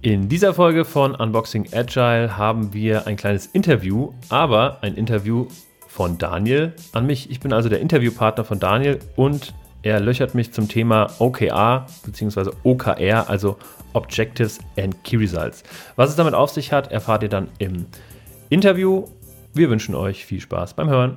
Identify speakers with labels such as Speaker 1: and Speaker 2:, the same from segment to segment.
Speaker 1: In dieser Folge von Unboxing Agile haben wir ein kleines Interview, aber ein Interview von Daniel an mich. Ich bin also der Interviewpartner von Daniel und er löchert mich zum Thema OKR bzw. OKR, also Objectives and Key Results. Was es damit auf sich hat, erfahrt ihr dann im Interview. Wir wünschen euch viel Spaß beim Hören.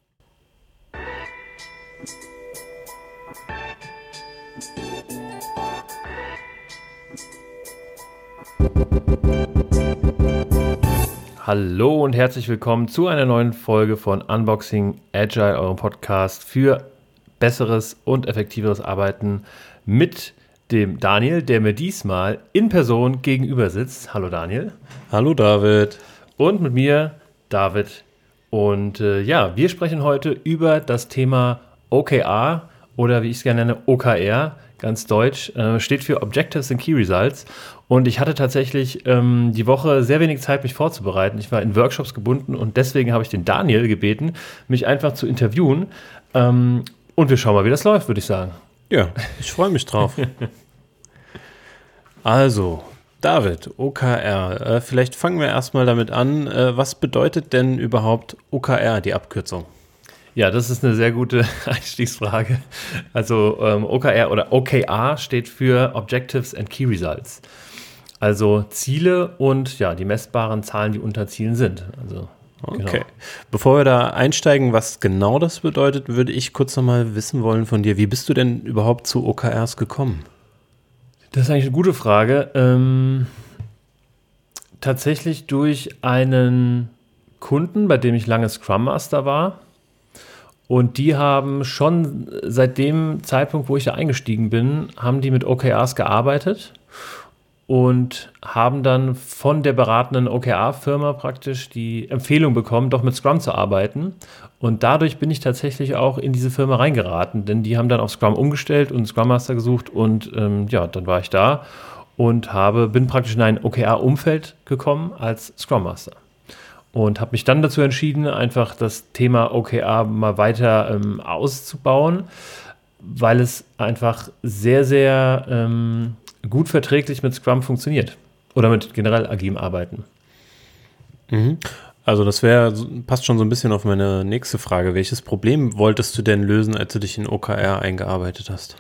Speaker 1: Hallo und herzlich willkommen zu einer neuen Folge von Unboxing Agile, eurem Podcast für besseres und effektiveres Arbeiten mit dem Daniel, der mir diesmal in Person gegenüber sitzt. Hallo Daniel.
Speaker 2: Hallo David.
Speaker 1: Und mit mir David. Und wir sprechen heute über das Thema OKR oder wie ich es gerne nenne, OKR, ganz deutsch, steht für Objectives and Key Results. Und ich hatte tatsächlich die Woche sehr wenig Zeit, mich vorzubereiten. Ich war in Workshops gebunden und deswegen habe ich den Daniel gebeten, mich einfach zu interviewen. Und wir schauen mal, wie das läuft, würde ich sagen.
Speaker 2: Ja, ich freue mich drauf. Also, David, OKR. Vielleicht fangen wir erstmal damit an. Was bedeutet denn überhaupt OKR, die Abkürzung?
Speaker 1: Ja, das ist eine sehr gute Einstiegsfrage. Also OKR oder OKR steht für Objectives and Key Results. Also Ziele und ja, die messbaren Zahlen, die unter Zielen sind. Also,
Speaker 2: okay.
Speaker 1: Genau.
Speaker 2: Bevor wir da einsteigen, was genau das bedeutet, würde ich kurz nochmal wissen wollen von dir. Wie bist du denn überhaupt zu OKRs gekommen?
Speaker 1: Das ist eigentlich eine gute Frage. Tatsächlich durch einen Kunden, bei dem ich lange Scrum Master war. Und die haben schon seit dem Zeitpunkt, wo ich da eingestiegen bin, haben die mit OKRs gearbeitet und haben dann von der beratenden OKR-Firma praktisch die Empfehlung bekommen, doch mit Scrum zu arbeiten. Und dadurch bin ich tatsächlich auch in diese Firma reingeraten, denn die haben dann auf Scrum umgestellt und Scrum Master gesucht und dann war ich da und bin praktisch in ein OKR-Umfeld gekommen als Scrum Master. Und habe mich dann dazu entschieden, einfach das Thema OKR mal weiter auszubauen, weil es einfach sehr, sehr gut verträglich mit Scrum funktioniert oder mit generell agilem Arbeiten.
Speaker 2: Also das passt schon so ein bisschen auf meine nächste Frage. Welches Problem wolltest du denn lösen, als du dich in OKR eingearbeitet hast?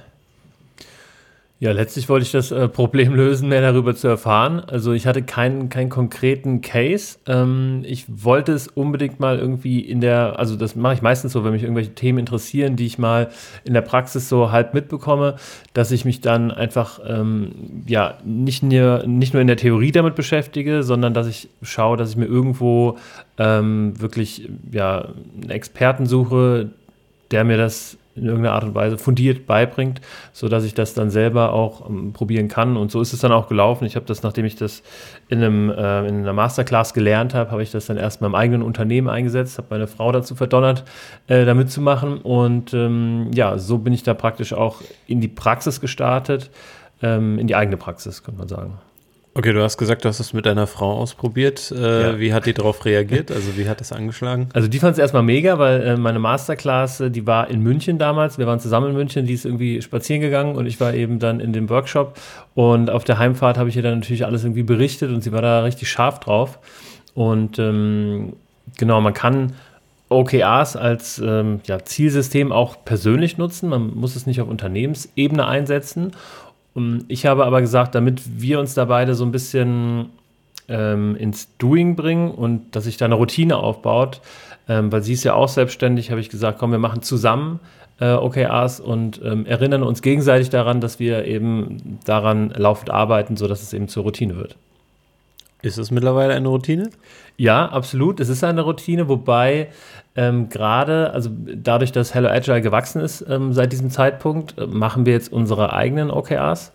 Speaker 1: Ja, letztlich wollte ich das Problem lösen, mehr darüber zu erfahren. Also ich hatte keinen konkreten Case. Ich wollte es unbedingt mal irgendwie also das mache ich meistens so, wenn mich irgendwelche Themen interessieren, die ich mal in der Praxis so halb mitbekomme, dass ich mich dann einfach nicht nur in der Theorie damit beschäftige, sondern dass ich schaue, dass ich mir irgendwo wirklich einen Experten suche, der mir das in irgendeiner Art und Weise fundiert beibringt, sodass ich das dann selber auch probieren kann. Und so ist es dann auch gelaufen. Ich habe das, nachdem ich das in einer Masterclass gelernt habe ich das dann erst mal im eigenen Unternehmen eingesetzt, habe meine Frau dazu verdonnert, da mitzumachen. Und so bin ich da praktisch auch in die Praxis gestartet, in die eigene Praxis, könnte man sagen.
Speaker 2: Okay, du hast gesagt, du hast es mit deiner Frau ausprobiert.
Speaker 1: Ja.
Speaker 2: Wie hat die darauf reagiert? Also wie hat das angeschlagen?
Speaker 1: Also die fand es erstmal mega, weil meine Masterclass, die war in München damals. Wir waren zusammen in München, die ist irgendwie spazieren gegangen und ich war eben dann in dem Workshop. Und auf der Heimfahrt habe ich ihr dann natürlich alles irgendwie berichtet und sie war da richtig scharf drauf. Und man kann OKRs als Zielsystem auch persönlich nutzen. Man muss es nicht auf Unternehmensebene einsetzen. Ich habe aber gesagt, damit wir uns da beide so ein bisschen ins Doing bringen und dass sich da eine Routine aufbaut, weil sie ist ja auch selbstständig, habe ich gesagt, komm, wir machen zusammen OKRs und erinnern uns gegenseitig daran, dass wir eben daran laufend arbeiten, sodass es eben zur Routine wird.
Speaker 2: Ist es mittlerweile eine Routine?
Speaker 1: Ja, absolut. Es ist eine Routine, wobei gerade, also dadurch, dass Hello Agile gewachsen ist seit diesem Zeitpunkt, machen wir jetzt unsere eigenen OKRs,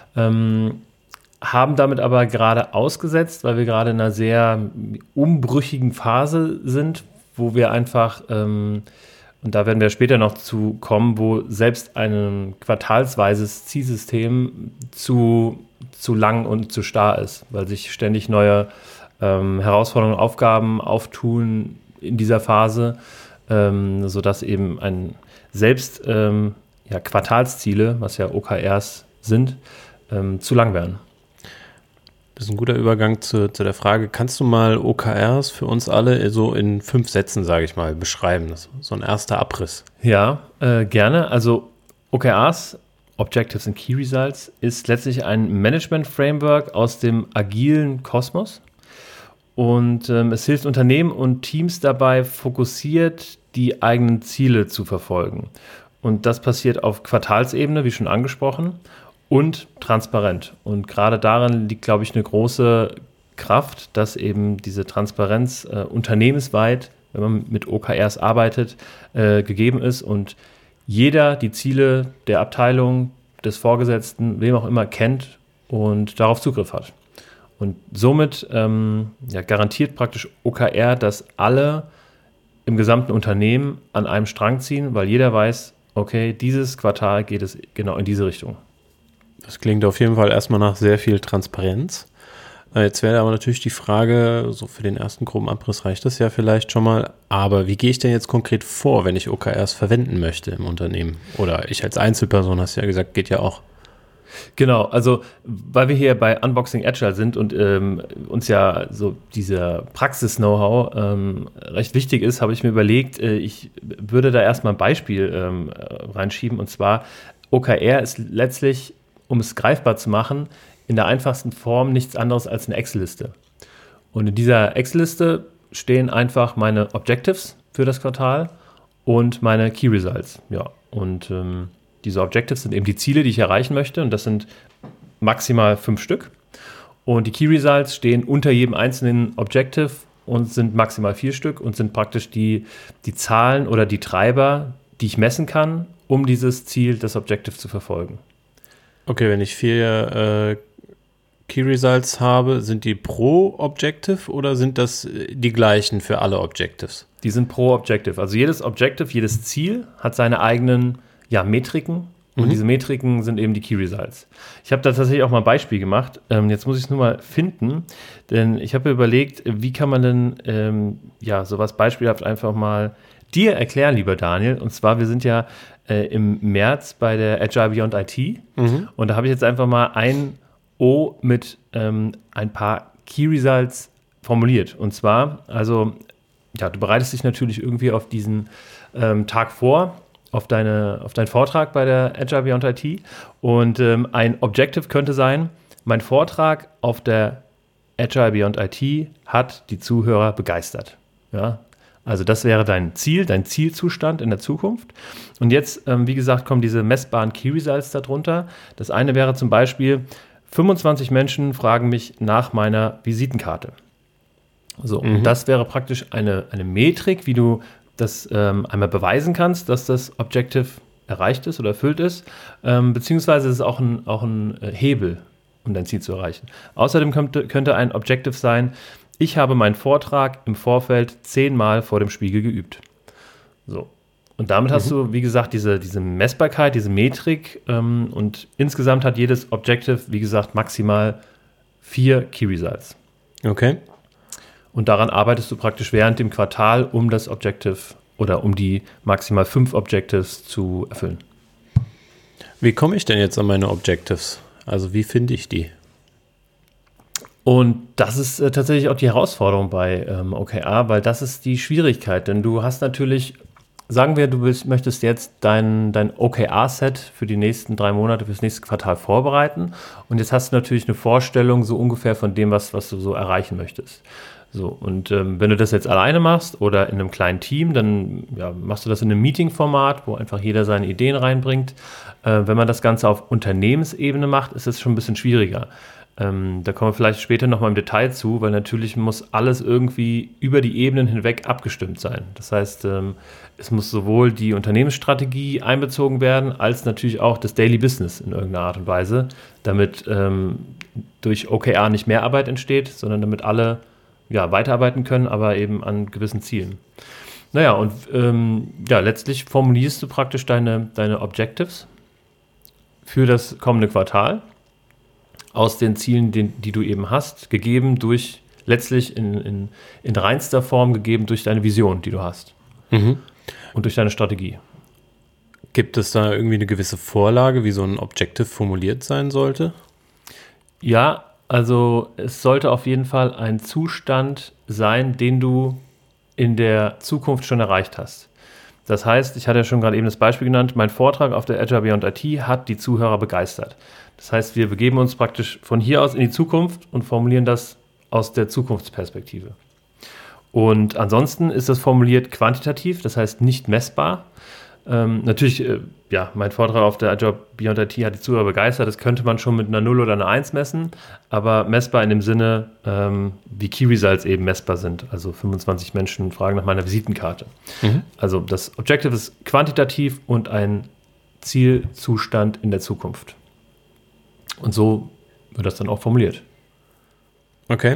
Speaker 1: haben damit aber gerade ausgesetzt, weil wir gerade in einer sehr umbrüchigen Phase sind, wo wir einfach, und da werden wir später noch zu kommen, wo selbst ein quartalsweises Zielsystem zu lang und zu starr ist, weil sich ständig neue Herausforderungen, Aufgaben auftun in dieser Phase, sodass eben selbst Quartalsziele, was ja OKRs sind, zu lang werden.
Speaker 2: Das ist ein guter Übergang zu der Frage, kannst du mal OKRs für uns alle so in 5 Sätzen, sage ich mal, beschreiben? Das ist so ein erster Abriss.
Speaker 1: Ja, gerne. Also OKRs, Objectives and Key Results, ist letztlich ein Management-Framework aus dem agilen Kosmos. Und es hilft Unternehmen und Teams dabei, fokussiert die eigenen Ziele zu verfolgen. Und das passiert auf Quartalsebene, wie schon angesprochen, und transparent. Und gerade darin liegt, glaube ich, eine große Kraft, dass eben diese Transparenz unternehmensweit, wenn man mit OKRs arbeitet, gegeben ist und jeder die Ziele der Abteilung, des Vorgesetzten, wem auch immer, kennt und darauf Zugriff hat. Und somit garantiert praktisch OKR, dass alle im gesamten Unternehmen an einem Strang ziehen, weil jeder weiß, okay, dieses Quartal geht es genau in diese Richtung.
Speaker 2: Das klingt auf jeden Fall erstmal nach sehr viel Transparenz. Jetzt wäre aber natürlich die Frage, so für den ersten groben Abriss reicht das ja vielleicht schon mal, aber wie gehe ich denn jetzt konkret vor, wenn ich OKRs verwenden möchte im Unternehmen? Oder ich als Einzelperson, hast du ja gesagt, geht ja auch.
Speaker 1: Genau, also weil wir hier bei Unboxing Agile sind und uns ja so dieser Praxis-Know-how recht wichtig ist, habe ich mir überlegt, ich würde da erstmal ein Beispiel reinschieben, und zwar OKR ist letztlich, um es greifbar zu machen, in der einfachsten Form nichts anderes als eine Excel-Liste. Und in dieser Excel-Liste stehen einfach meine Objectives für das Quartal und meine Key Results. Ja, und diese Objectives sind eben die Ziele, die ich erreichen möchte, und das sind maximal 5 Stück. Und die Key Results stehen unter jedem einzelnen Objective und sind maximal 4 Stück und sind praktisch die Zahlen oder die Treiber, die ich messen kann, um dieses Ziel, das Objective zu verfolgen.
Speaker 2: Okay, wenn ich 4 Key Results habe, sind die pro Objective oder sind das die gleichen für alle Objectives?
Speaker 1: Die sind pro Objective. Also jedes Objective, jedes Ziel hat seine eigenen Metriken. Und diese Metriken sind eben die Key Results. Ich habe da tatsächlich auch mal ein Beispiel gemacht. Jetzt muss ich es nur mal finden, denn ich habe mir überlegt, wie kann man denn sowas beispielhaft einfach mal dir erklären, lieber Daniel. Und zwar, wir sind ja im März bei der Agile Beyond IT und da habe ich jetzt einfach mal ein O mit ein paar Key Results formuliert. Und zwar, also, du bereitest dich natürlich irgendwie auf diesen Tag vor, auf deinen Vortrag bei der Agile Beyond IT. Und ein Objective könnte sein, mein Vortrag auf der Agile Beyond IT hat die Zuhörer begeistert. Ja? Also das wäre dein Ziel, dein Zielzustand in der Zukunft. Und jetzt, wie gesagt, kommen diese messbaren Key Results darunter. Das eine wäre zum Beispiel, 25 Menschen fragen mich nach meiner Visitenkarte. So, und das wäre praktisch eine Metrik, wie du das einmal beweisen kannst, dass das Objective erreicht ist oder erfüllt ist, beziehungsweise es ist auch ein Hebel, um dein Ziel zu erreichen. Außerdem könnte ein Objective sein, ich habe meinen Vortrag im Vorfeld 10-mal vor dem Spiegel geübt. So. Und damit hast du, wie gesagt, diese Messbarkeit, diese Metrik und insgesamt hat jedes Objective, wie gesagt, maximal 4 Key Results.
Speaker 2: Okay.
Speaker 1: Und daran arbeitest du praktisch während dem Quartal, um das Objective oder um die maximal 5 Objectives zu erfüllen.
Speaker 2: Wie komme ich denn jetzt an meine Objectives? Also wie finde ich die?
Speaker 1: Und das ist tatsächlich auch die Herausforderung bei OKR, weil das ist die Schwierigkeit. Denn du hast natürlich, sagen wir, möchtest jetzt dein OKR-Set für die nächsten 3 Monate, für das nächste Quartal vorbereiten. Und jetzt hast du natürlich eine Vorstellung so ungefähr von dem, was du so erreichen möchtest. So, und wenn du das jetzt alleine machst oder in einem kleinen Team, dann machst du das in einem Meeting-Format, wo einfach jeder seine Ideen reinbringt. Wenn man das Ganze auf Unternehmensebene macht, ist es schon ein bisschen schwieriger. Da kommen wir vielleicht später nochmal im Detail zu, weil natürlich muss alles irgendwie über die Ebenen hinweg abgestimmt sein. Das heißt, es muss sowohl die Unternehmensstrategie einbezogen werden, als natürlich auch das Daily Business in irgendeiner Art und Weise, damit durch OKR nicht mehr Arbeit entsteht, sondern damit alle weiterarbeiten können, aber eben an gewissen Zielen. Naja, und letztlich formulierst du praktisch deine Objectives für das kommende Quartal aus den Zielen, die du eben hast, gegeben durch, letztlich in reinster Form gegeben durch deine Vision, die du hast. Und durch deine Strategie.
Speaker 2: Gibt es da irgendwie eine gewisse Vorlage, wie so ein Objective formuliert sein sollte?
Speaker 1: Ja, Also es sollte auf jeden Fall ein Zustand sein, den du in der Zukunft schon erreicht hast. Das heißt, ich hatte ja schon gerade eben das Beispiel genannt, mein Vortrag auf der Agile Beyond IT hat die Zuhörer begeistert. Das heißt, wir begeben uns praktisch von hier aus in die Zukunft und formulieren das aus der Zukunftsperspektive. Und ansonsten ist das formuliert quantitativ, das heißt nicht messbar. Natürlich, mein Vortrag auf der Agile Beyond IT hat die Zuhörer begeistert. Das könnte man schon mit einer 0 oder einer 1 messen, aber messbar in dem Sinne, wie Key Results eben messbar sind. Also 25 Menschen fragen nach meiner Visitenkarte. Also das Objective ist quantitativ und ein Zielzustand in der Zukunft. Und so wird das dann auch formuliert.
Speaker 2: Okay.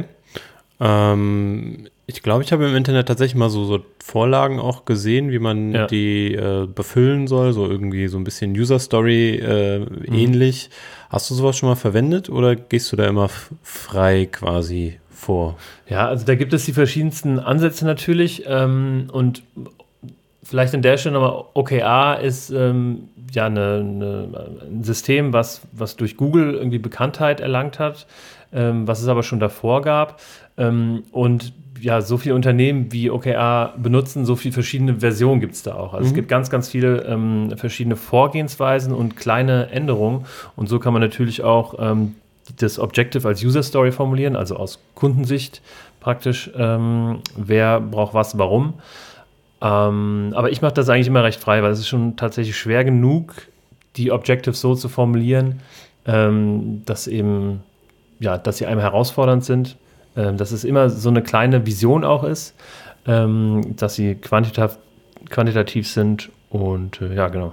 Speaker 2: Ich glaube, ich habe im Internet tatsächlich mal so Vorlagen auch gesehen, wie man die befüllen soll, so irgendwie so ein bisschen User-Story ähnlich. Hast du sowas schon mal verwendet oder gehst du da immer frei quasi vor?
Speaker 1: Ja, also da gibt es die verschiedensten Ansätze natürlich und vielleicht an der Stelle nochmal, OKR ist ein System, was durch Google irgendwie Bekanntheit erlangt hat, was es aber schon davor gab. Und ja, so viele Unternehmen wie OKR benutzen, so viele verschiedene Versionen gibt es da auch. Also es gibt ganz, ganz viele verschiedene Vorgehensweisen und kleine Änderungen. Und so kann man natürlich auch das Objective als User Story formulieren, also aus Kundensicht praktisch, wer braucht was, warum. Aber ich mache das eigentlich immer recht frei, weil es ist schon tatsächlich schwer genug, die Objectives so zu formulieren, dass sie einem herausfordernd sind. Dass es immer so eine kleine Vision auch ist, dass sie quantitativ sind und genau.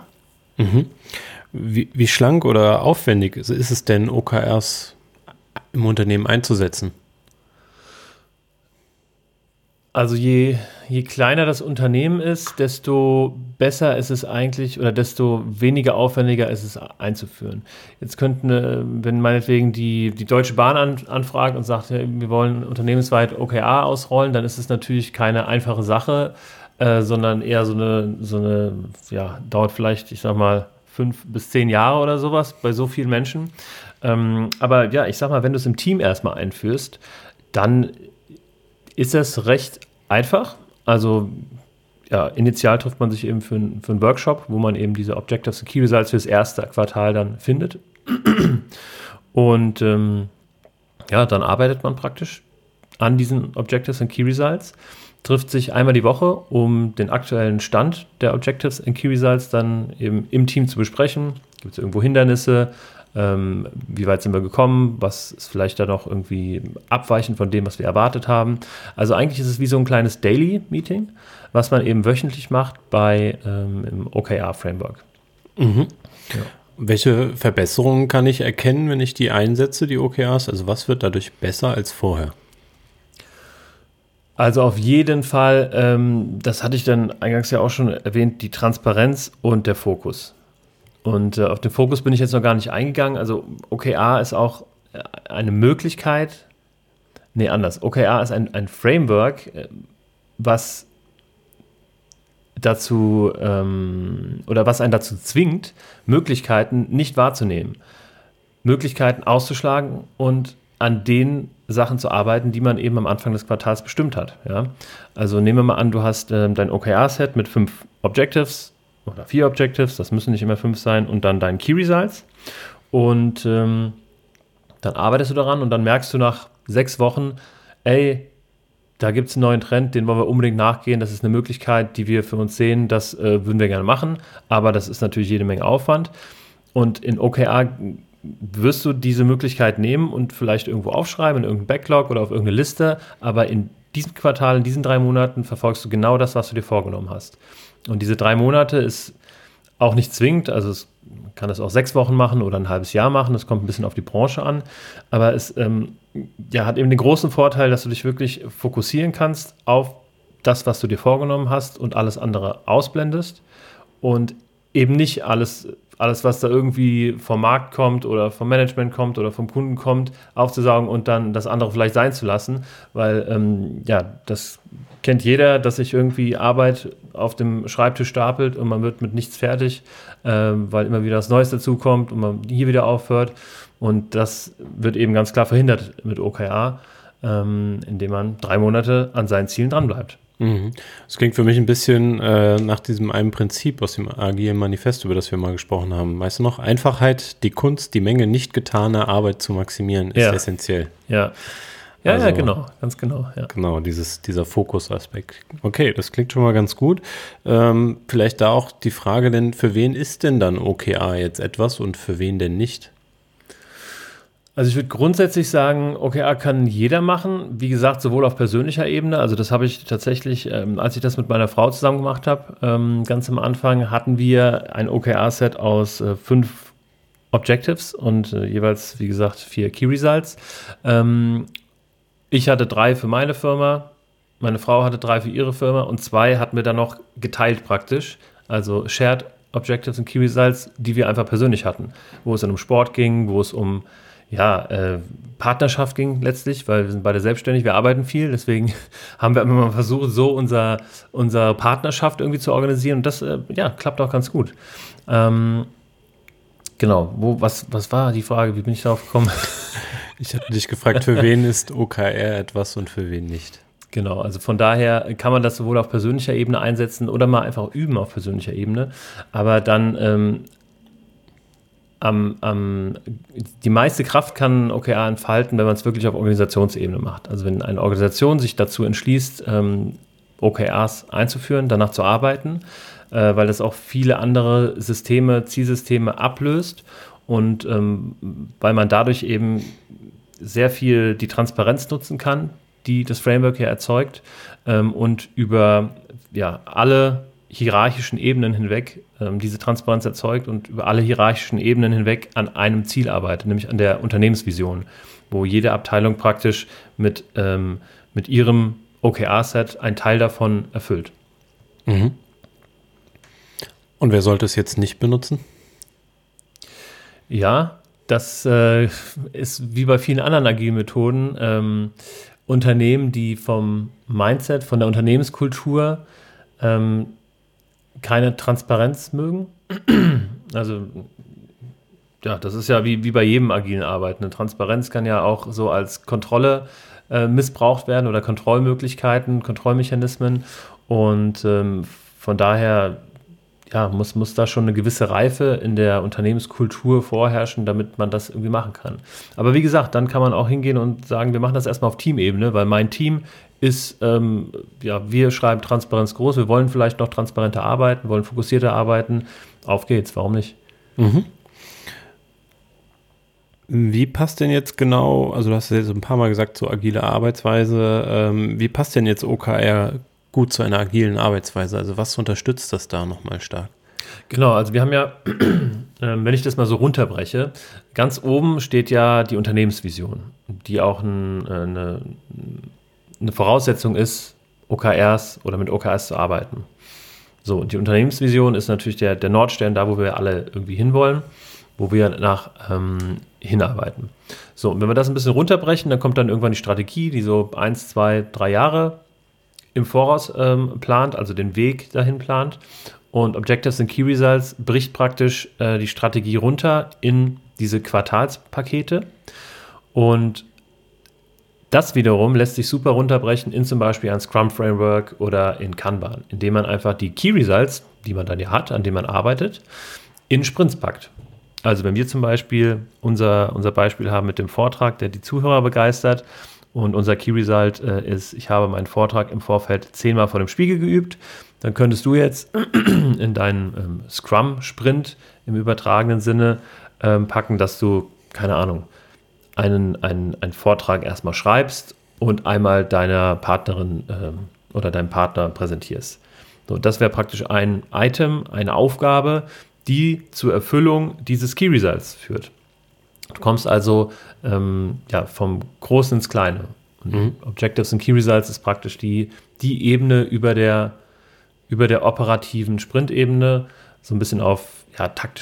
Speaker 2: Wie schlank oder aufwendig ist es denn, OKRs im Unternehmen einzusetzen?
Speaker 1: Also je kleiner das Unternehmen ist, desto besser ist es eigentlich oder desto weniger aufwendiger ist es einzuführen. Jetzt könnten, wenn meinetwegen die Deutsche Bahn anfragt und sagt, wir wollen unternehmensweit OKR ausrollen, dann ist es natürlich keine einfache Sache, sondern eher so eine dauert vielleicht, ich sag mal, 5 bis 10 Jahre oder sowas bei so vielen Menschen. Aber ja, ich sag mal, wenn du es im Team erstmal einführst, dann ist das recht einfach. Also ja, initial trifft man sich eben für einen Workshop, wo man eben diese Objectives und Key Results für das erste Quartal dann findet. Und dann arbeitet man praktisch an diesen Objectives und Key Results, trifft sich einmal die Woche, um den aktuellen Stand der Objectives und Key Results dann eben im Team zu besprechen. Gibt es irgendwo Hindernisse? Wie weit sind wir gekommen, was ist vielleicht da noch irgendwie abweichend von dem, was wir erwartet haben. Also eigentlich ist es wie so ein kleines Daily-Meeting, was man eben wöchentlich macht im OKR-Framework.
Speaker 2: Ja. Welche Verbesserungen kann ich erkennen, wenn ich die einsetze, die OKRs? Also was wird dadurch besser als vorher?
Speaker 1: Also auf jeden Fall, das hatte ich dann eingangs ja auch schon erwähnt, die Transparenz und der Fokus. Und auf den Fokus bin ich jetzt noch gar nicht eingegangen. Also OKR ist auch eine Möglichkeit, OKR ist ein Framework, was dazu was einen dazu zwingt, Möglichkeiten nicht wahrzunehmen. Möglichkeiten auszuschlagen und an den Sachen zu arbeiten, die man eben am Anfang des Quartals bestimmt hat. Ja? Also nehmen wir mal an, du hast dein OKR-Set mit 5 Objectives, oder 4 Objectives, das müssen nicht immer 5 sein, und dann deinen Key Results. Und dann arbeitest du daran und dann merkst du nach 6 Wochen, da gibt es einen neuen Trend, den wollen wir unbedingt nachgehen, das ist eine Möglichkeit, die wir für uns sehen, das würden wir gerne machen, aber das ist natürlich jede Menge Aufwand. Und in OKR wirst du diese Möglichkeit nehmen und vielleicht irgendwo aufschreiben, in irgendeinem Backlog oder auf irgendeine Liste, aber in diesem Quartal, in diesen 3 Monaten verfolgst du genau das, was du dir vorgenommen hast. Und diese 3 Monate ist auch nicht zwingend, also man kann es auch 6 Wochen machen oder ein halbes Jahr machen, das kommt ein bisschen auf die Branche an, aber es hat eben den großen Vorteil, dass du dich wirklich fokussieren kannst auf das, was du dir vorgenommen hast und alles andere ausblendest und eben nicht alles alles, was da irgendwie vom Markt kommt oder vom Management kommt oder vom Kunden kommt, aufzusaugen und dann das andere vielleicht sein zu lassen, weil das kennt jeder, dass sich irgendwie Arbeit auf dem Schreibtisch stapelt und man wird mit nichts fertig, weil immer wieder was Neues dazukommt und man hier wieder aufhört, und das wird eben ganz klar verhindert mit OKR, indem man 3 Monate an seinen Zielen dranbleibt.
Speaker 2: Das klingt für mich ein bisschen nach diesem einen Prinzip aus dem agilen Manifest, über das wir mal gesprochen haben. Weißt du noch? Einfachheit, die Kunst, die Menge nicht getaner Arbeit zu maximieren, ist essentiell.
Speaker 1: Ja, genau, ganz genau. Ja.
Speaker 2: Genau, dieser Fokusaspekt. Okay, das klingt schon mal ganz gut. Vielleicht da auch die Frage, denn für wen ist denn dann OKR jetzt etwas und für wen denn nicht?
Speaker 1: Also ich würde grundsätzlich sagen, OKR kann jeder machen, wie gesagt, sowohl auf persönlicher Ebene, also das habe ich tatsächlich, als ich das mit meiner Frau zusammen gemacht habe, ganz am Anfang hatten wir ein OKR-Set aus 5 Objectives und jeweils, wie gesagt, 4 Key Results. Ich hatte 3 für meine Firma, meine Frau hatte 3 für ihre Firma und 2 hatten wir dann noch geteilt praktisch, also Shared Objectives und Key Results, die wir einfach persönlich hatten, wo es dann um Sport ging, wo es um Partnerschaft ging letztlich, weil wir sind beide selbstständig, wir arbeiten viel, deswegen haben wir immer mal versucht, so unsere Partnerschaft irgendwie zu organisieren, und das klappt auch ganz gut. Genau, was war die Frage, wie bin ich darauf gekommen?
Speaker 2: Ich hatte dich gefragt, für wen ist OKR etwas und für wen nicht?
Speaker 1: Genau, also von daher kann man das sowohl auf persönlicher Ebene einsetzen oder mal einfach üben auf persönlicher Ebene, aber dann die meiste Kraft kann OKR entfalten, wenn man es wirklich auf Organisationsebene macht. Also wenn eine Organisation sich dazu entschließt, OKRs einzuführen, danach zu arbeiten, weil das auch viele andere Zielsysteme ablöst und weil man dadurch eben sehr viel die Transparenz nutzen kann, die das Framework hier erzeugt, und über alle hierarchischen Ebenen hinweg diese Transparenz erzeugt und über alle hierarchischen Ebenen hinweg an einem Ziel arbeitet, nämlich an der Unternehmensvision, wo jede Abteilung praktisch mit ihrem OKR-Set einen Teil davon erfüllt.
Speaker 2: Mhm. Und wer sollte es jetzt nicht benutzen?
Speaker 1: Ja, das ist wie bei vielen anderen agilen Methoden. Unternehmen, die vom Mindset, von der Unternehmenskultur keine Transparenz mögen. Also, das ist ja wie bei jedem agilen Arbeiten. Eine Transparenz kann ja auch so als Kontrolle missbraucht werden oder Kontrollmöglichkeiten, Kontrollmechanismen. Und von daher muss da schon eine gewisse Reife in der Unternehmenskultur vorherrschen, damit man das irgendwie machen kann. Aber wie gesagt, dann kann man auch hingehen und sagen, wir machen das erstmal auf Teamebene, weil mein Team ist, wir schreiben Transparenz groß, wir wollen vielleicht noch transparenter arbeiten, wollen fokussierter arbeiten. Auf geht's, warum nicht?
Speaker 2: Mhm. Wie passt denn jetzt genau, also du hast ja jetzt ein paar Mal gesagt, so agile Arbeitsweise, wie passt denn jetzt OKR gut zu einer agilen Arbeitsweise? Also was unterstützt das da nochmal stark?
Speaker 1: Genau, also wir haben ja, wenn ich das mal so runterbreche, ganz oben steht ja die Unternehmensvision, die auch eine Voraussetzung ist, OKRs oder mit OKRs zu arbeiten. So, und die Unternehmensvision ist natürlich der Nordstern, da wo wir alle irgendwie hinwollen, wo wir nach hinarbeiten. So, und wenn wir das ein bisschen runterbrechen, dann kommt dann irgendwann die Strategie, die so 1, 2, 3 Jahre im Voraus plant, also den Weg dahin plant. Und Objectives and Key Results bricht praktisch die Strategie runter in diese Quartalspakete. Und das wiederum lässt sich super runterbrechen in zum Beispiel ein Scrum-Framework oder in Kanban, indem man einfach die Key Results, die man dann ja hat, an denen man arbeitet, in Sprints packt. Also wenn wir zum Beispiel unser Beispiel haben mit dem Vortrag, der die Zuhörer begeistert, und unser Key Result ist, ich habe meinen Vortrag im Vorfeld 10-mal vor dem Spiegel geübt, dann könntest du jetzt in deinen Scrum-Sprint im übertragenen Sinne packen, dass du, keine Ahnung, einen Vortrag erstmal schreibst und einmal deiner Partnerin oder deinem Partner präsentierst. So, das wäre praktisch ein Item, eine Aufgabe, die zur Erfüllung dieses Key Results führt. Du kommst also vom Großen ins Kleine. Und Objectives und Key Results ist praktisch die Ebene über der operativen Sprint-Ebene, so ein bisschen auf taktischer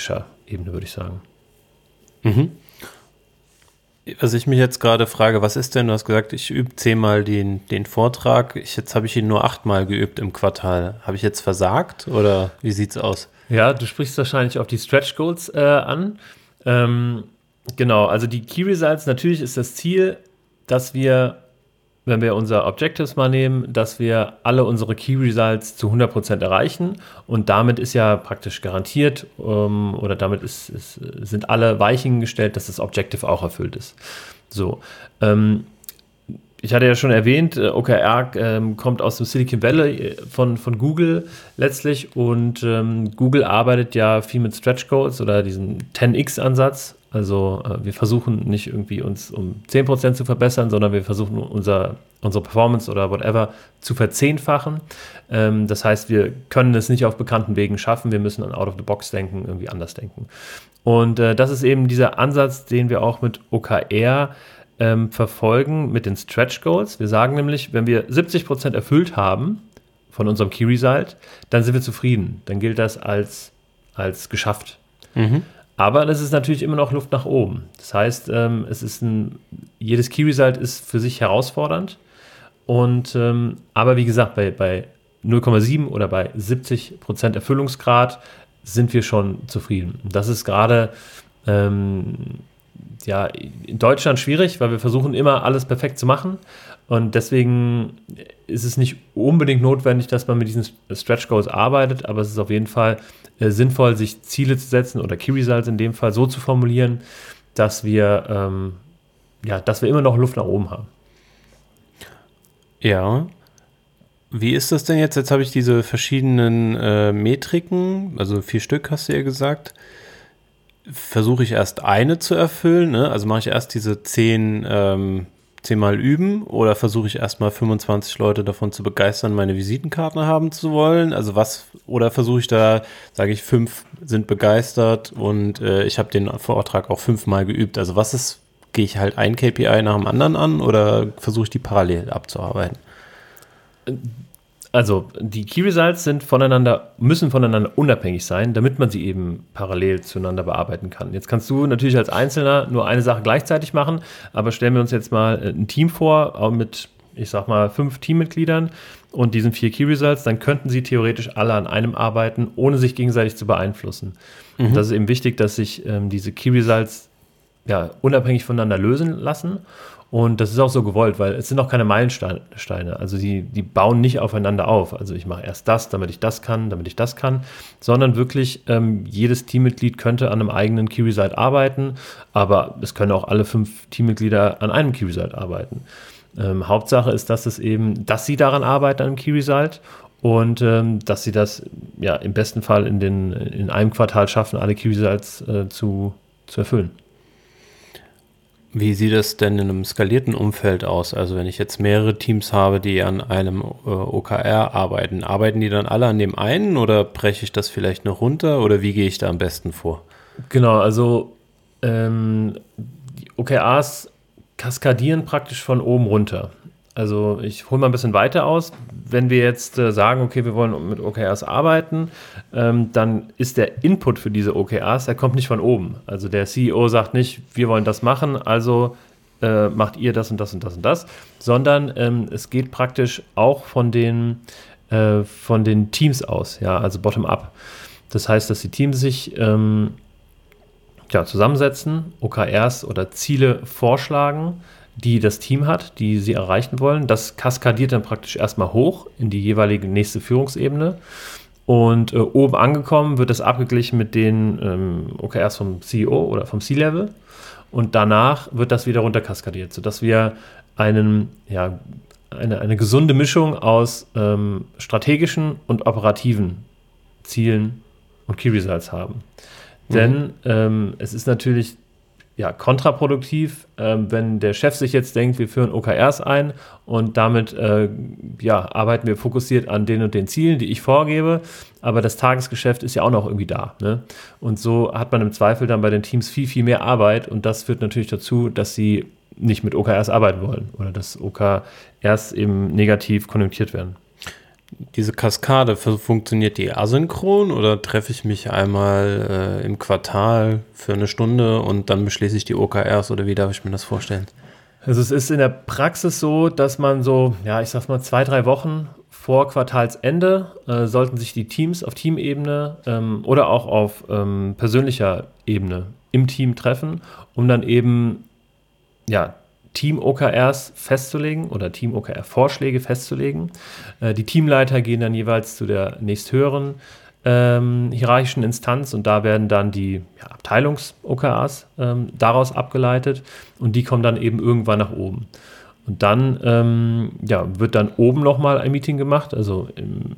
Speaker 1: Ebene, würde ich sagen.
Speaker 2: Mhm. Was ich mich jetzt gerade frage, was ist denn, du hast gesagt, ich übe 10-mal den Vortrag, jetzt habe ich ihn nur 8-mal geübt im Quartal. Habe ich jetzt versagt oder wie sieht's aus?
Speaker 1: Ja, du sprichst wahrscheinlich auf die Stretch Goals an. Genau, also die Key Results, natürlich ist das Ziel, dass wir, wenn wir unser Objectives mal nehmen, dass wir alle unsere Key Results zu 100% erreichen und damit ist ja praktisch garantiert oder damit sind alle Weichen gestellt, dass das Objective auch erfüllt ist. So, ich hatte ja schon erwähnt, OKR kommt aus dem Silicon Valley von Google letztlich und Google arbeitet ja viel mit Stretch Goals oder diesem 10x-Ansatz. Also wir versuchen nicht irgendwie uns um 10% zu verbessern, sondern wir versuchen unsere Performance oder whatever zu verzehnfachen. Das heißt, wir können es nicht auf bekannten Wegen schaffen, wir müssen an out of the box denken, irgendwie anders denken. Und das ist eben dieser Ansatz, den wir auch mit OKR verfolgen mit den Stretch Goals. Wir sagen nämlich, wenn wir 70% erfüllt haben von unserem Key Result, dann sind wir zufrieden. Dann gilt das als geschafft. Mhm. Aber das ist natürlich immer noch Luft nach oben. Das heißt, jedes Key Result ist für sich herausfordernd. Aber wie gesagt, bei 0,7 oder bei 70% Erfüllungsgrad sind wir schon zufrieden. Das ist gerade in Deutschland schwierig, weil wir versuchen immer alles perfekt zu machen und deswegen ist es nicht unbedingt notwendig, dass man mit diesen Stretch Goals arbeitet, aber es ist auf jeden Fall sinnvoll, sich Ziele zu setzen oder Key Results in dem Fall so zu formulieren, dass wir immer noch Luft nach oben haben.
Speaker 2: Ja. Wie ist das denn jetzt? Jetzt habe ich diese verschiedenen Metriken, also 4 Stück hast du ja gesagt. Versuche ich erst eine zu erfüllen, ne? Also mache ich erst diese 10 Mal üben oder versuche ich erstmal 25 Leute davon zu begeistern, meine Visitenkarte haben zu wollen? Also oder versuche ich da, sage ich, 5 sind begeistert und ich habe den Vortrag auch 5-mal geübt. Also gehe ich halt ein KPI nach dem anderen an oder versuche ich die parallel abzuarbeiten?
Speaker 1: Also die Key Results müssen voneinander unabhängig sein, damit man sie eben parallel zueinander bearbeiten kann. Jetzt kannst du natürlich als Einzelner nur eine Sache gleichzeitig machen, aber stellen wir uns jetzt mal ein Team vor, auch mit, ich sag mal, 5 Teammitgliedern und diesen 4 Key Results, dann könnten sie theoretisch alle an einem arbeiten, ohne sich gegenseitig zu beeinflussen. Mhm. Und das ist eben wichtig, dass sich diese Key Results unabhängig voneinander lösen lassen. Und das ist auch so gewollt, weil es sind auch keine Meilensteine. Also die bauen nicht aufeinander auf. Also ich mache erst das, damit ich das kann, sondern wirklich jedes Teammitglied könnte an einem eigenen Key Result arbeiten, aber es können auch alle 5 Teammitglieder an einem Key Result arbeiten. Hauptsache ist, dass sie daran arbeiten, an einem Key Result und dass sie das im besten Fall in einem Quartal schaffen, alle Key Results zu erfüllen.
Speaker 2: Wie sieht das denn in einem skalierten Umfeld aus? Also wenn ich jetzt mehrere Teams habe, die an einem OKR arbeiten die dann alle an dem einen oder breche ich das vielleicht noch runter oder wie gehe ich da am besten vor?
Speaker 1: Genau, also die OKRs kaskadieren praktisch von oben runter. Also ich hole mal ein bisschen weiter aus. Wenn wir jetzt sagen, okay, wir wollen mit OKRs arbeiten, dann ist der Input für diese OKRs, der kommt nicht von oben. Also der CEO sagt nicht, wir wollen das machen, also macht ihr das und das und das und das, sondern es geht praktisch auch von den Teams aus, ja, also bottom-up. Das heißt, dass die Teams sich zusammensetzen, OKRs oder Ziele vorschlagen, die das Team hat, die sie erreichen wollen. Das kaskadiert dann praktisch erstmal hoch in die jeweilige nächste Führungsebene. Und oben angekommen wird das abgeglichen mit den OKRs vom CEO oder vom C-Level. Und danach wird das wieder runter kaskadiert, sodass wir eine gesunde Mischung aus strategischen und operativen Zielen und Key Results haben. Denn es ist natürlich kontraproduktiv, wenn der Chef sich jetzt denkt, wir führen OKRs ein und damit arbeiten wir fokussiert an den und den Zielen, die ich vorgebe, aber das Tagesgeschäft ist ja auch noch irgendwie da. Ne? Und so hat man im Zweifel dann bei den Teams viel, viel mehr Arbeit und das führt natürlich dazu, dass sie nicht mit OKRs arbeiten wollen oder dass OKRs eben negativ konjunktiert werden.
Speaker 2: diese Kaskade, funktioniert die asynchron oder treffe ich mich einmal im Quartal für eine Stunde und dann beschließe ich die OKRs oder wie darf ich mir das vorstellen?
Speaker 1: Also es ist in der Praxis so, dass man so, ja, ich sag mal 2-3 Wochen vor Quartalsende sollten sich die Teams auf Teamebene oder auch auf persönlicher Ebene im Team treffen, um dann eben ja, Team-OKRs festzulegen oder Team-OKR-Vorschläge festzulegen. Die Teamleiter gehen dann jeweils zu der nächsthöheren hierarchischen Instanz und da werden dann die Abteilungs-OKRs daraus abgeleitet und die kommen dann eben irgendwann nach oben. Und dann wird dann oben nochmal ein Meeting gemacht, also im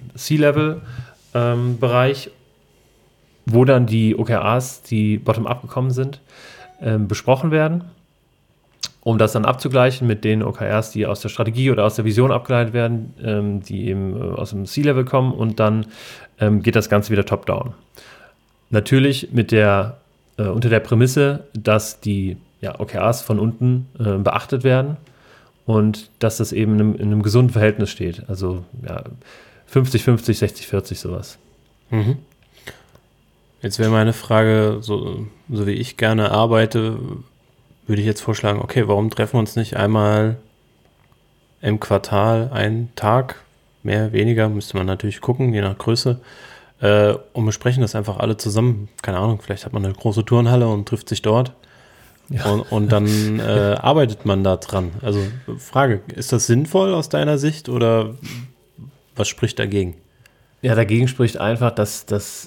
Speaker 1: C-Level-Bereich, wo dann die OKRs, die bottom-up gekommen sind, besprochen werden, um das dann abzugleichen mit den OKRs, die aus der Strategie oder aus der Vision abgeleitet werden, die eben aus dem C-Level kommen und dann geht das Ganze wieder top-down. Natürlich unter der Prämisse, dass die OKRs von unten beachtet werden und dass das eben in einem gesunden Verhältnis steht. Also 50-50, 60-40 sowas.
Speaker 2: Mhm. Jetzt wäre meine Frage, so wie ich gerne arbeite, würde ich jetzt vorschlagen, okay, warum treffen wir uns nicht einmal im Quartal einen Tag, mehr, weniger, müsste man natürlich gucken, je nach Größe, und besprechen das einfach alle zusammen. Keine Ahnung, vielleicht hat man eine große Turnhalle und trifft sich dort und dann arbeitet man da dran. Also Frage, ist das sinnvoll aus deiner Sicht oder was spricht dagegen?
Speaker 1: Ja, dagegen spricht einfach, dass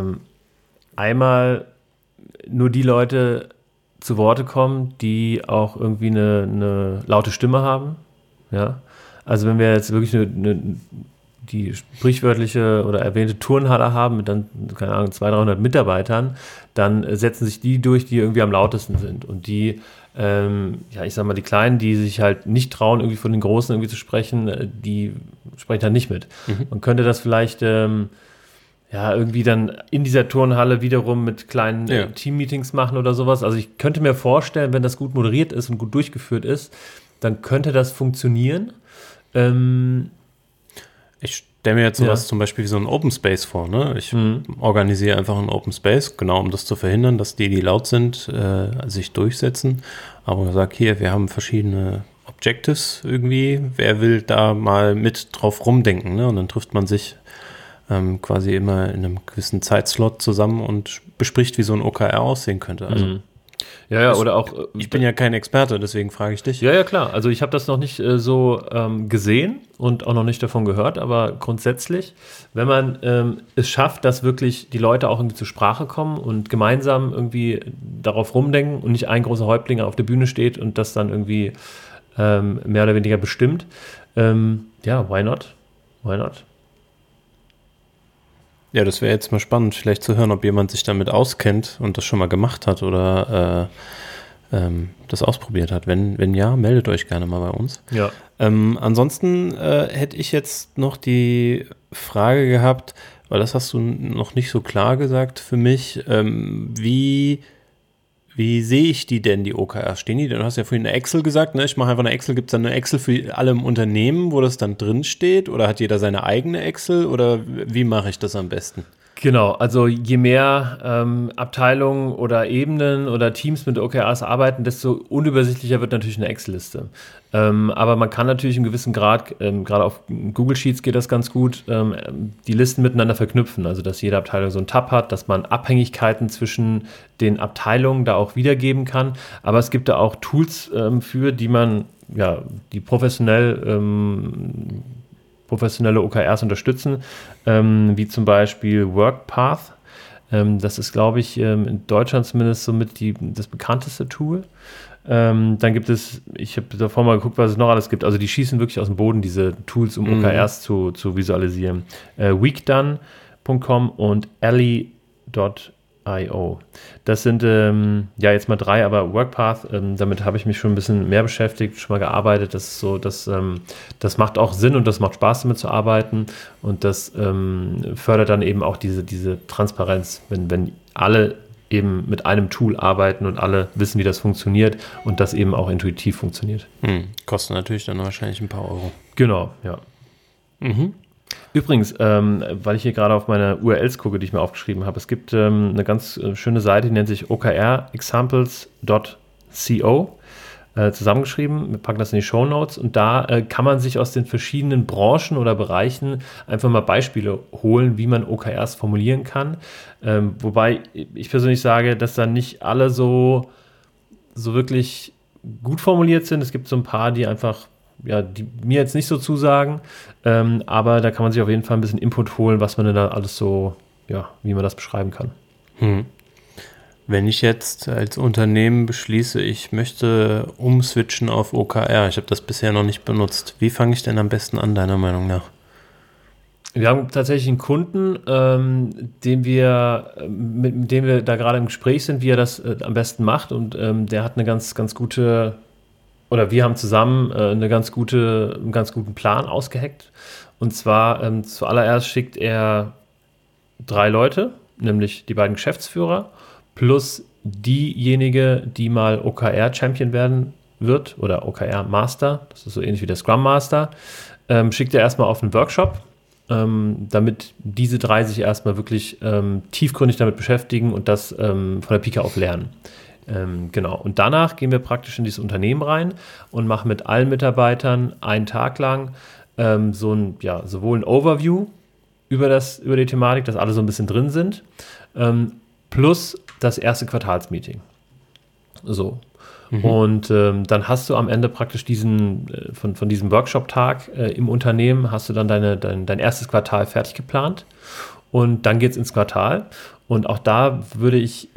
Speaker 1: einmal nur die Leute zu Worte kommen, die auch irgendwie eine laute Stimme haben. Ja? Also wenn wir jetzt wirklich die sprichwörtliche oder erwähnte Turnhalle haben mit dann, keine Ahnung, 200-300 Mitarbeitern, dann setzen sich die durch, die irgendwie am lautesten sind. Und die, ich sag mal, die Kleinen, die sich halt nicht trauen, irgendwie von den Großen irgendwie zu sprechen, die sprechen dann nicht mit. Mhm. Man könnte das vielleicht irgendwie dann in dieser Turnhalle wiederum mit kleinen Team-Meetings machen oder sowas. Also ich könnte mir vorstellen, wenn das gut moderiert ist und gut durchgeführt ist, dann könnte das funktionieren.
Speaker 2: Ich stelle mir jetzt sowas zum Beispiel wie so ein Open Space vor. Ne? Ich organisiere einfach einen Open Space, genau um das zu verhindern, dass die laut sind, sich durchsetzen. Aber sag hier, wir haben verschiedene Objectives irgendwie. Wer will da mal mit drauf rumdenken? Ne? Und dann trifft man sich quasi immer in einem gewissen Zeitslot zusammen und bespricht, wie so ein OKR aussehen könnte. Also,
Speaker 1: oder auch.
Speaker 2: Ich bin ja kein Experte, deswegen frage ich dich.
Speaker 1: Ja, klar. Also ich habe das noch nicht so gesehen und auch noch nicht davon gehört, aber grundsätzlich, wenn man es schafft, dass wirklich die Leute auch irgendwie zur Sprache kommen und gemeinsam irgendwie darauf rumdenken und nicht ein großer Häuptling auf der Bühne steht und das dann irgendwie mehr oder weniger bestimmt, why not? Why not?
Speaker 2: Ja, das wäre jetzt mal spannend, vielleicht zu hören, ob jemand sich damit auskennt und das schon mal gemacht hat oder das ausprobiert hat. Wenn ja, meldet euch gerne mal bei uns.
Speaker 1: Ja.
Speaker 2: Ansonsten hätte ich jetzt noch die Frage gehabt, weil das hast du noch nicht so klar gesagt für mich, wie sehe ich die denn, die OKRs? Stehen die? Du hast ja vorhin eine Excel gesagt, ne? Ich mache einfach eine Excel. Gibt es dann eine Excel für alle im Unternehmen, wo das dann drin steht? Oder hat jeder seine eigene Excel? Oder wie mache ich das am besten?
Speaker 1: Genau, also je mehr Abteilungen oder Ebenen oder Teams mit OKRs arbeiten, desto unübersichtlicher wird natürlich eine Excel-Liste. Aber man kann natürlich in gewissem Grad, gerade auf Google Sheets geht das ganz gut, die Listen miteinander verknüpfen. Also dass jede Abteilung so einen Tab hat, dass man Abhängigkeiten zwischen den Abteilungen da auch wiedergeben kann. Aber es gibt da auch Tools für, die man, die professionelle OKRs unterstützen, wie zum Beispiel WorkPath. Das ist, glaube ich, in Deutschland zumindest somit das bekannteste Tool. Dann gibt es, ich habe davor mal geguckt, was es noch alles gibt. Also die schießen wirklich aus dem Boden, diese Tools, um OKRs zu visualisieren. Weekdone.com und Ally.io. Das sind jetzt mal 3, aber WorkPath, damit habe ich mich schon ein bisschen mehr beschäftigt, schon mal gearbeitet. Das ist so, das macht auch Sinn und das macht Spaß, damit zu arbeiten. Und das fördert dann eben auch diese Transparenz, wenn alle eben mit einem Tool arbeiten und alle wissen, wie das funktioniert und das eben auch intuitiv funktioniert.
Speaker 2: Kostet natürlich dann wahrscheinlich ein paar Euro.
Speaker 1: Genau, ja.
Speaker 2: Mhm.
Speaker 1: Übrigens, weil ich hier gerade auf meine URLs gucke, die ich mir aufgeschrieben habe, es gibt eine ganz schöne Seite, die nennt sich okrexamples.co, zusammengeschrieben. Wir packen das in die Shownotes und da kann man sich aus den verschiedenen Branchen oder Bereichen einfach mal Beispiele holen, wie man OKRs formulieren kann. Wobei ich persönlich sage, dass da nicht alle so wirklich gut formuliert sind. Es gibt so ein paar, die einfach, ja, die mir jetzt nicht so zusagen, aber da kann man sich auf jeden Fall ein bisschen Input holen, was man denn da alles so, ja, wie man das beschreiben kann.
Speaker 2: Wenn ich jetzt als Unternehmen beschließe, ich möchte umswitchen auf OKR, ich habe das bisher noch nicht benutzt, wie fange ich denn am besten an, deiner Meinung nach?
Speaker 1: Wir haben tatsächlich einen Kunden, mit dem wir da gerade im Gespräch sind, wie er das am besten macht, und der hat eine ganz gute, oder wir haben zusammen einen ganz guten Plan ausgeheckt. Und zwar zuallererst schickt er 3 Leute, nämlich die beiden Geschäftsführer, plus diejenige, die mal OKR-Champion werden wird oder OKR-Master, das ist so ähnlich wie der Scrum Master, schickt er erstmal auf einen Workshop, damit diese 3 sich erstmal wirklich tiefgründig damit beschäftigen und das von der Pike auf lernen. Genau. Und danach gehen wir praktisch in dieses Unternehmen rein und machen mit allen Mitarbeitern einen Tag lang sowohl ein Overview über die Thematik, dass alle so ein bisschen drin sind, plus das erste Quartalsmeeting. So. Und dann hast du am Ende praktisch von diesem Workshop-Tag im Unternehmen, hast du dann dein erstes Quartal fertig geplant und dann geht es ins Quartal. Und auch da würde ich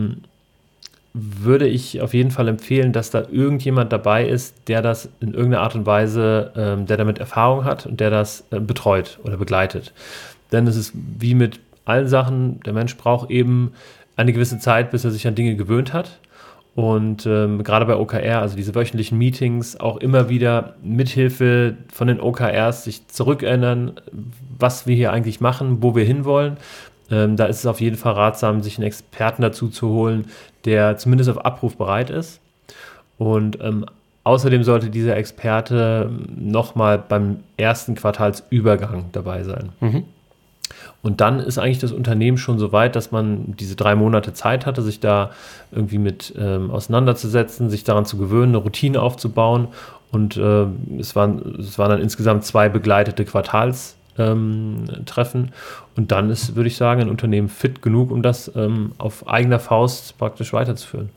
Speaker 1: auf jeden Fall empfehlen, dass da irgendjemand dabei ist, der das in irgendeiner Art und Weise, der damit Erfahrung hat und der das betreut oder begleitet. Denn es ist wie mit allen Sachen, der Mensch braucht eben eine gewisse Zeit, bis er sich an Dinge gewöhnt hat. Und gerade bei OKR, also diese wöchentlichen Meetings, auch immer wieder mithilfe von den OKRs sich zurückerinnern, was wir hier eigentlich machen, wo wir hinwollen. Da ist es auf jeden Fall ratsam, sich einen Experten dazu zu holen, der zumindest auf Abruf bereit ist. Und außerdem sollte dieser Experte nochmal beim ersten Quartalsübergang dabei sein. Und dann ist eigentlich das Unternehmen schon so weit, dass man diese 3 Monate Zeit hatte, sich da irgendwie mit auseinanderzusetzen, sich daran zu gewöhnen, eine Routine aufzubauen. Und es waren dann insgesamt 2 begleitete Quartalstreffen. Und dann ist, würde ich sagen, ein Unternehmen fit genug, um das auf eigener Faust praktisch weiterzuführen.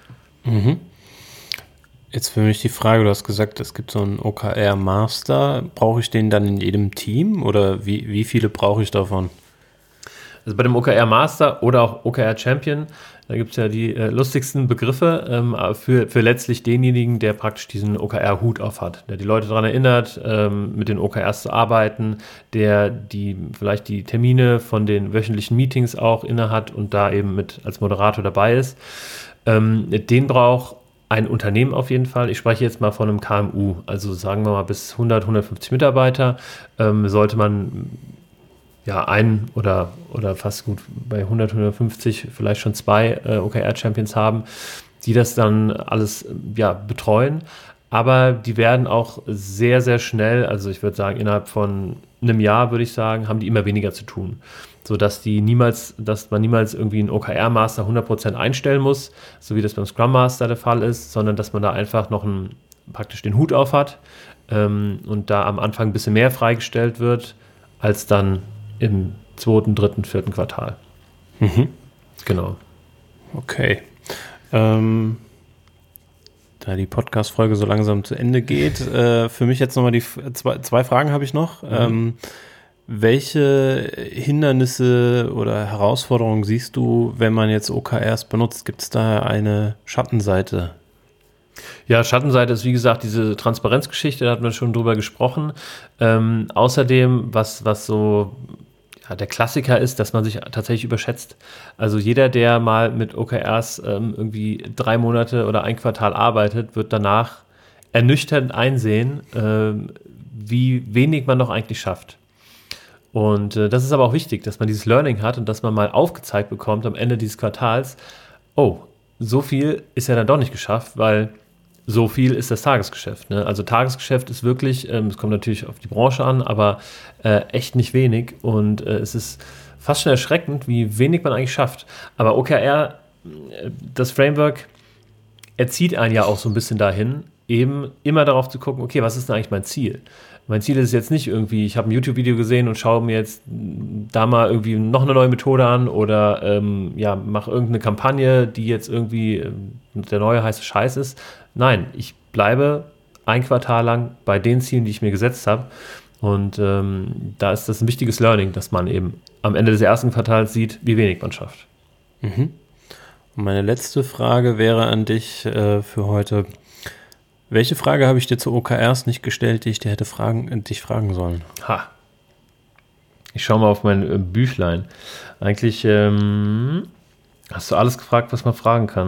Speaker 2: Jetzt für mich die Frage, du hast gesagt, es gibt so einen OKR-Master. Brauche ich den dann in jedem Team oder wie viele brauche ich davon?
Speaker 1: Also bei dem OKR-Master oder auch OKR-Champion, da gibt es ja die lustigsten Begriffe für letztlich denjenigen, der praktisch diesen OKR-Hut auf hat, der die Leute daran erinnert, mit den OKRs zu arbeiten, der vielleicht die Termine von den wöchentlichen Meetings auch innehat und da eben mit als Moderator dabei ist. Den braucht ein Unternehmen auf jeden Fall. Ich spreche jetzt mal von einem KMU, also sagen wir mal bis 100, 150 Mitarbeiter, sollte man ja ein oder fast gut bei 100, 150 vielleicht schon 2 OKR-Champions haben, die das dann alles betreuen. Aber die werden auch sehr, sehr schnell, also ich würde sagen, innerhalb von einem Jahr, würde ich sagen, haben die immer weniger zu tun. Sodass man niemals irgendwie einen OKR-Master 100% einstellen muss, so wie das beim Scrum Master der Fall ist, sondern dass man da einfach noch praktisch den Hut auf hat und da am Anfang ein bisschen mehr freigestellt wird, als dann im 2., 3., 4. Quartal. Genau.
Speaker 2: Okay. Da die Podcast-Folge so langsam zu Ende geht, für mich jetzt nochmal die 2 Fragen habe ich noch. Welche Hindernisse oder Herausforderungen siehst du, wenn man jetzt OKRs benutzt? Gibt es da eine Schattenseite?
Speaker 1: Ja, Schattenseite ist wie gesagt diese Transparenzgeschichte, da hatten wir schon drüber gesprochen. Außerdem, was so der Klassiker ist, dass man sich tatsächlich überschätzt. Also jeder, der mal mit OKRs irgendwie 3 Monate oder ein Quartal arbeitet, wird danach ernüchternd einsehen, wie wenig man noch eigentlich schafft. Und das ist aber auch wichtig, dass man dieses Learning hat und dass man mal aufgezeigt bekommt am Ende dieses Quartals, oh, so viel ist ja dann doch nicht geschafft, weil so viel ist das Tagesgeschäft. Ne? Also Tagesgeschäft ist wirklich, es kommt natürlich auf die Branche an, aber echt nicht wenig. Und es ist fast schon erschreckend, wie wenig man eigentlich schafft. Aber OKR, das Framework, erzieht einen ja auch so ein bisschen dahin, eben immer darauf zu gucken, okay, was ist denn eigentlich mein Ziel? Mein Ziel ist jetzt nicht irgendwie, ich habe ein YouTube-Video gesehen und schaue mir jetzt da mal irgendwie noch eine neue Methode an oder mache irgendeine Kampagne, die jetzt irgendwie der neue heiße Scheiß ist. Nein, ich bleibe ein Quartal lang bei den Zielen, die ich mir gesetzt habe. Und da ist das ein wichtiges Learning, dass man eben am Ende des ersten Quartals sieht, wie wenig man schafft.
Speaker 2: Mhm. Und meine letzte Frage wäre an dich für heute. Welche Frage habe ich dir zu OKRs nicht gestellt, die ich dir hätte dich fragen sollen?
Speaker 1: Ich schaue mal auf mein Büchlein. Eigentlich hast du alles gefragt, was man fragen kann.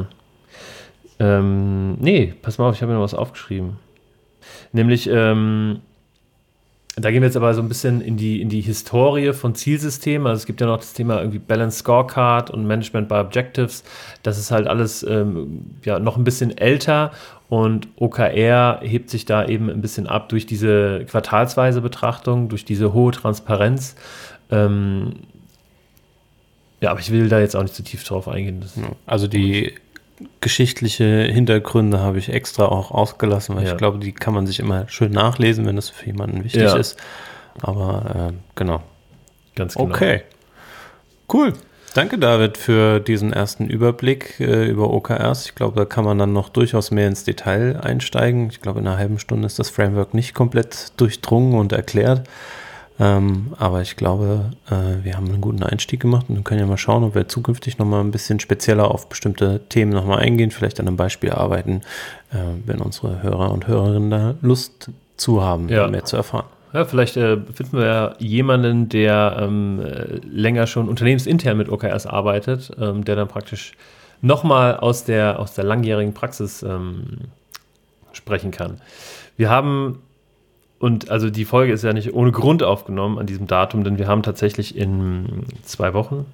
Speaker 1: Nee, pass mal auf, ich habe mir noch was aufgeschrieben. Nämlich, da gehen wir jetzt aber so ein bisschen in die Historie von Zielsystemen. Also es gibt ja noch das Thema irgendwie Balanced Scorecard und Management by Objectives. Das ist halt alles noch ein bisschen älter und OKR hebt sich da eben ein bisschen ab durch diese quartalsweise Betrachtung, durch diese hohe Transparenz. Aber ich will da jetzt auch nicht zu tief drauf eingehen.
Speaker 2: Also die geschichtliche Hintergründe habe ich extra auch ausgelassen, weil ich glaube, die kann man sich immer schön nachlesen, wenn das für jemanden wichtig ist. Aber genau.
Speaker 1: Ganz genau.
Speaker 2: Okay. Cool. Danke, David, für diesen ersten Überblick über OKRs. Ich glaube, da kann man dann noch durchaus mehr ins Detail einsteigen. Ich glaube, in einer halben Stunde ist das Framework nicht komplett durchdrungen und erklärt. Aber ich glaube, wir haben einen guten Einstieg gemacht und wir können ja mal schauen, ob wir zukünftig nochmal ein bisschen spezieller auf bestimmte Themen nochmal eingehen, vielleicht an einem Beispiel arbeiten, wenn unsere Hörer und Hörerinnen da Lust zu haben, mehr zu erfahren.
Speaker 1: Ja, vielleicht finden wir ja jemanden, der länger schon unternehmensintern mit OKRs arbeitet, der dann praktisch nochmal aus der langjährigen Praxis sprechen kann. Wir haben und also die Folge ist ja nicht ohne Grund aufgenommen an diesem Datum, denn wir haben tatsächlich in 3 Wochen,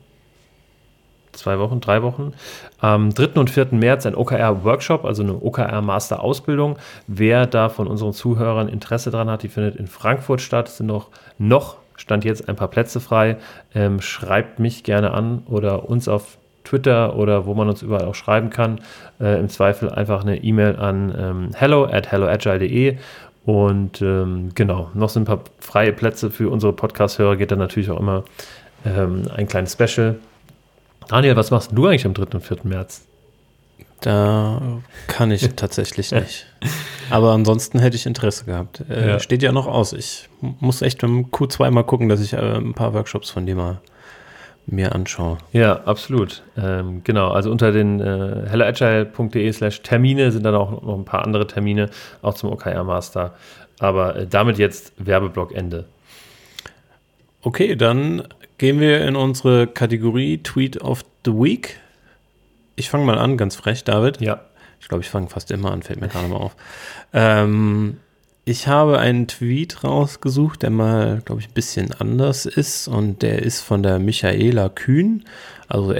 Speaker 1: am 3. und 4. März ein OKR-Workshop, also eine OKR-Master-Ausbildung. Wer da von unseren Zuhörern Interesse dran hat, die findet in Frankfurt statt. Es sind noch Stand jetzt ein paar Plätze frei. Schreibt mich gerne an oder uns auf Twitter oder wo man uns überall auch schreiben kann. Im Zweifel einfach eine E-Mail an hello@helloagile.de. Und noch sind ein paar freie Plätze für unsere Podcast-Hörer, geht dann natürlich auch immer ein kleines Special. Daniel, was machst du eigentlich am 3. und 4. März?
Speaker 2: Da kann ich tatsächlich nicht. Aber ansonsten hätte ich Interesse gehabt. Steht ja noch aus. Ich muss echt im Q2 mal gucken, dass ich ein paar Workshops von dir mal mir anschaue.
Speaker 1: Ja, absolut. Also unter den helloagile.de/Termine sind dann auch noch ein paar andere Termine, auch zum OKR Master. Aber damit jetzt Werbeblock Ende.
Speaker 2: Okay, dann gehen wir in unsere Kategorie Tweet of the Week. Ich fange mal an, ganz frech, David.
Speaker 1: Ja.
Speaker 2: Ich glaube, ich fange fast immer an, fällt mir gerade mal auf. Ich habe einen Tweet rausgesucht, der mal, glaube ich, ein bisschen anders ist und der ist von der Michaela Kühn, also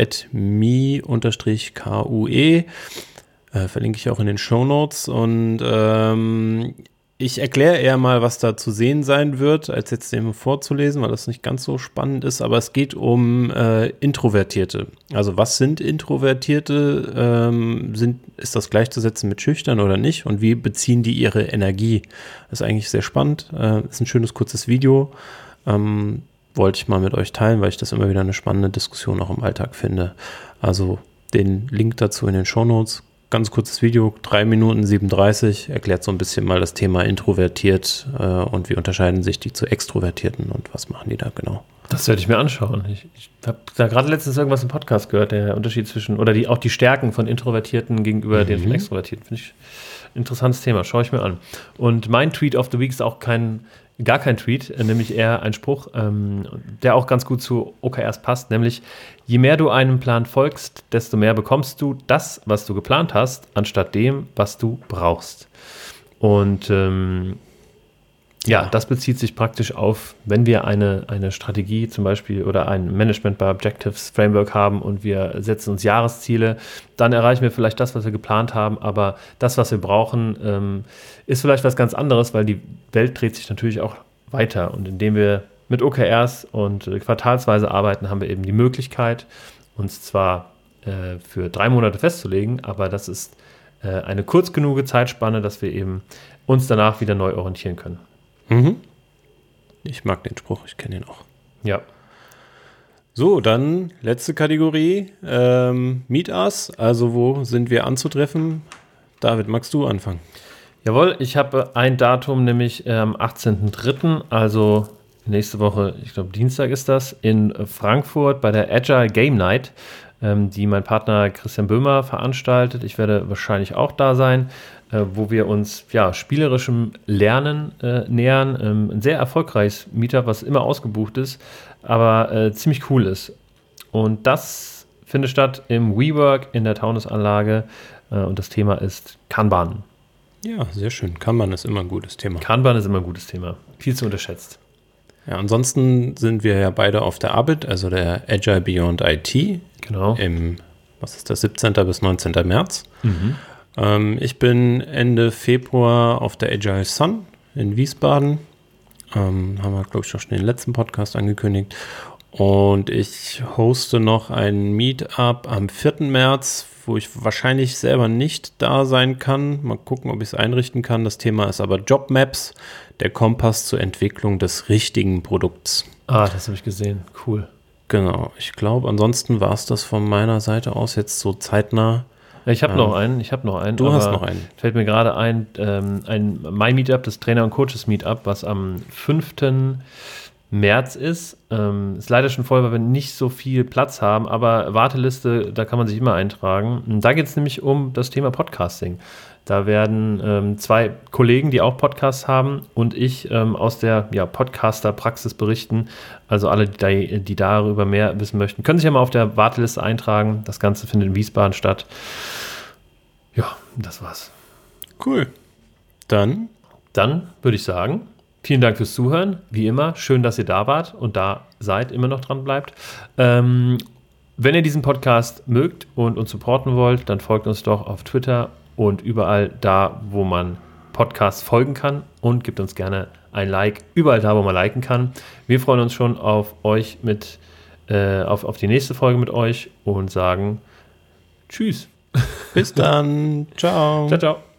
Speaker 2: @mi_kue. Verlinke ich auch in den Shownotes und ich erkläre eher mal, was da zu sehen sein wird, als jetzt dem vorzulesen, weil das nicht ganz so spannend ist, aber es geht um Introvertierte. Also was sind Introvertierte? Ist das gleichzusetzen mit schüchtern oder nicht? Und wie beziehen die ihre Energie? Das ist eigentlich sehr spannend. Ist ein schönes, kurzes Video. Wollte ich mal mit euch teilen, weil ich das immer wieder eine spannende Diskussion auch im Alltag finde. Also den Link dazu in den Shownotes. Ganz kurzes Video, 3 Minuten 37, erklärt so ein bisschen mal das Thema introvertiert und wie unterscheiden sich die zu Extrovertierten und was machen die da genau.
Speaker 1: Das werde ich mir anschauen. Ich habe da gerade letztens irgendwas im Podcast gehört, der Unterschied zwischen, oder auch die Stärken von Introvertierten gegenüber den von Extrovertierten. Finde ich ein interessantes Thema, schaue ich mir an. Und mein Tweet of the Week ist auch gar kein Tweet, nämlich eher ein Spruch, der auch ganz gut zu OKRs passt, nämlich: Je mehr du einem Plan folgst, desto mehr bekommst du das, was du geplant hast, anstatt dem, was du brauchst. Und Ja, das bezieht sich praktisch auf, wenn wir eine Strategie zum Beispiel oder ein Management by Objectives Framework haben und wir setzen uns Jahresziele, dann erreichen wir vielleicht das, was wir geplant haben, aber das, was wir brauchen, ist vielleicht was ganz anderes, weil die Welt dreht sich natürlich auch weiter und indem wir mit OKRs und quartalsweise arbeiten, haben wir eben die Möglichkeit, uns zwar für 3 Monate festzulegen, aber das ist eine kurz genug Zeitspanne, dass wir eben uns danach wieder neu orientieren können.
Speaker 2: Mhm. Ich mag den Spruch, ich kenne ihn auch.
Speaker 1: Ja.
Speaker 2: So, dann letzte Kategorie, Meet Us, also wo sind wir anzutreffen? David, magst du anfangen?
Speaker 1: Jawohl, ich habe ein Datum, nämlich am 18.03., also nächste Woche, ich glaube Dienstag ist das, in Frankfurt bei der Agile Game Night, die mein Partner Christian Böhmer veranstaltet. Ich werde wahrscheinlich auch da sein, wo wir uns spielerischem Lernen nähern. Ein sehr erfolgreiches Meetup, was immer ausgebucht ist, aber ziemlich cool ist. Und das findet statt im WeWork in der Taunusanlage und das Thema ist Kanban.
Speaker 2: Ja, sehr schön. Kanban ist immer ein gutes Thema.
Speaker 1: Kanban ist immer ein gutes Thema. Viel zu unterschätzt.
Speaker 2: Ja, ansonsten sind wir ja beide auf der Arbeit, also der Agile Beyond IT.
Speaker 1: Genau.
Speaker 2: Was ist das, 17. bis 19. März. Ich bin Ende Februar auf der Agile Sun in Wiesbaden. Haben wir, glaube ich, auch schon in den letzten Podcast angekündigt. Und ich hoste noch ein Meetup am 4. März, wo ich wahrscheinlich selber nicht da sein kann. Mal gucken, ob ich es einrichten kann. Das Thema ist aber Jobmaps, der Kompass zur Entwicklung des richtigen Produkts.
Speaker 1: Ah, das habe ich gesehen. Cool.
Speaker 2: Genau. Ich glaube, ansonsten war es das von meiner Seite aus jetzt so zeitnah.
Speaker 1: Ich habe noch einen.
Speaker 2: Du hast noch einen.
Speaker 1: Fällt mir gerade ein My-Meetup, das Trainer- und Coaches-Meetup, was am 5. März ist. Ist leider schon voll, weil wir nicht so viel Platz haben, aber Warteliste, da kann man sich immer eintragen. Und da geht es nämlich um das Thema Podcasting. Da werden 2 Kollegen, die auch Podcasts haben, und ich aus der Podcaster-Praxis berichten. Also alle, die darüber mehr wissen möchten, können sich ja mal auf der Warteliste eintragen. Das Ganze findet in Wiesbaden statt. Ja, das war's.
Speaker 2: Cool. Dann
Speaker 1: würde ich sagen, vielen Dank fürs Zuhören. Wie immer, schön, dass ihr da wart und da seid, immer noch dran bleibt. Wenn ihr diesen Podcast mögt und uns supporten wollt, dann folgt uns doch auf Twitter und überall da, wo man Podcasts folgen kann, und gebt uns gerne ein Like, überall da, wo man liken kann. Wir freuen uns schon auf euch auf die nächste Folge mit euch und sagen Tschüss.
Speaker 2: Bis dann. Ciao.
Speaker 1: Ciao, ciao.